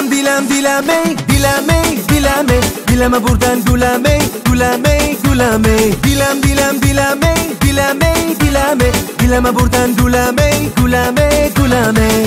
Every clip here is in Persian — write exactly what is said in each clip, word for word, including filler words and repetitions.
دیلم دیلمه دیلمه دیلمه دیلم بردن گلمه گلمه گلمه دیلم دیلم دیلمه دیلمه دیلمه دیلم بردن گلمه گلمه گلمه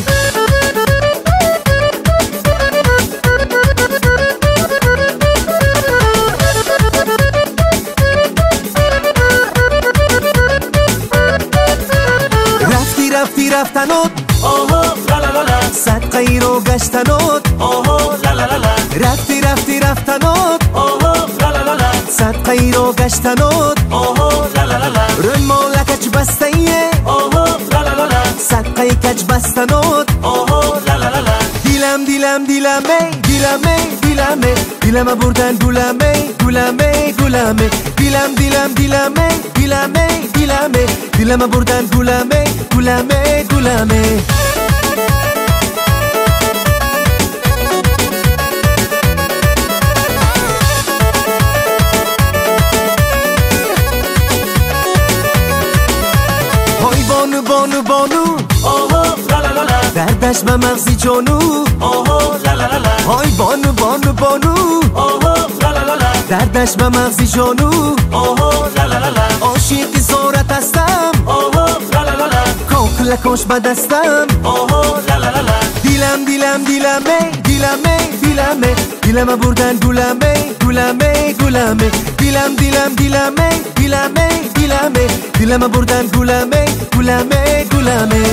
رفتی رفتی رفتنات اوهو لا لا لا لا صد غیرو گشتنات اوهو لا لا لا لا رفتی رفتی رفتنات اوهو لا لا لا لا صد غیرو گشتنات اوهو لا لا لا لا رمال کچ بستیه اوهو لا لا لا لا صد قی کچ بستنات اوهو لا لا لا لا دیلم دیلم دیلمه دیلمه دیلمه دیلم بردن گلمه گلمه گلمه دیلم دیلم دیلمه دیلمه دیلمه دیلم بردن گلمه گلمه گلمه های بانو بانو بانو اوهو لا لا لا لا دردش به مغزی جانو اوهو لا لا لا لا های بانو بانو بانو اوهو لا لا لا لا دردش به مغزی جانو اوهو لا لا لا لا عاشقی زارت هستم اوهو لا لا لا لا کاکلکاش به دستم اوهو لا لا لا لا دیلم دیلم دیلمه دیلمه دیلمه دیلم بردن گلمه گلمه گلمه دیلم دیلم دیلمه دیلمه دیلمه دیلم بردن گلمه گلمه گلمه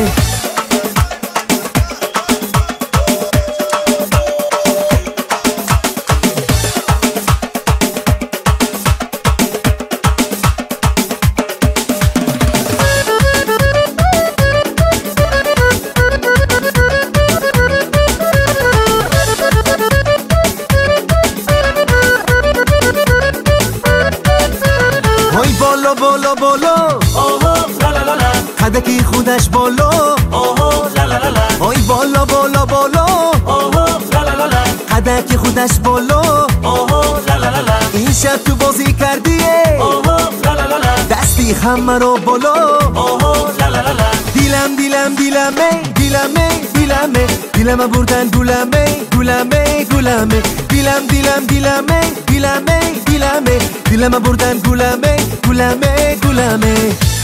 های بالا بالا بالا اوهو لا لا لا لا قدکی خودش بالا اوهو لا لا لا لا های بالا بالا بالا اوهو لا لا لا لا قدکی خودش بالا اوهو لا لا لا لا این شب تو بازی کردیه اوهو لا لا لا لا دستی همه رو بالا اوهو لا لا لا لا دیلم دیلم دیلمه دیلمه دیلمه دیلم بردن گلمه گلمه گلمه دیلم دیلم دیلمه دیلمه دیلمه دیلم بردن گلمه گلمه گلمه